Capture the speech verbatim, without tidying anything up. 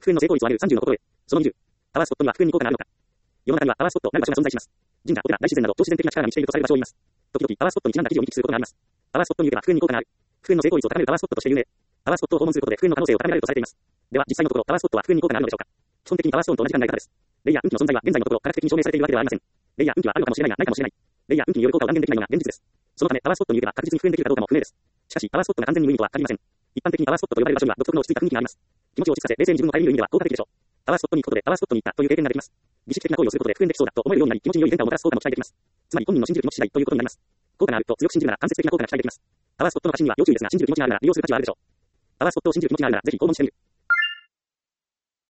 復縁の成功率を上げるさんじゅうの心得。そのにじゅう。パワースポットには復縁に効果があるのか。世の中にはパワースポットなる場所が存在します。神社、お寺、大自然など超自然的な力が満ちているとされる場所を言います。時々パワースポットにちなんだ記事を見聞きすることがあります。パワースポットによれば復縁に効果がある。復縁の成功率を高めるパワースポットとして有名。パワースポットを訪問することで復縁の可能性を高められるとされています。では、実際のところパワースポットは復縁に効果があるのでしょうか。基本的にパワーストーンと同じ考え方です。霊や運気の存在は現在のところ科学的に証明されているわけではありません。霊や運気はあるのかもしれないがないかもしれない。霊や運気による効果を断言できないのが現実です。そのためパワースポットに行けば確実に復縁できるかどうかも不明です。しかしパワースポットが完全に無意味とは限りません。一般的にパワースポットと呼ばれる場所には独特の落ち着いた雰囲気があります。気持ちを落ち着かせ冷静に自分を変える意味では効果的でしょう。パワースポットに行くことでパワースポットに行ったという経験ができます。儀式的な行為をすることで復縁できそうだと思えるようになり気持ちに良い変化をもたらす効果も期待できます。つまり本人の信じる気持ち次第ということになります。効果があると強く信じるなら間接的な効果が期待できます。パワースポットの発信には要注意ですが信じる気持ちがあるなら利用する価値はあるでしょう。パワースポットを信じる気持ちがあるならぜひ訪問してみる。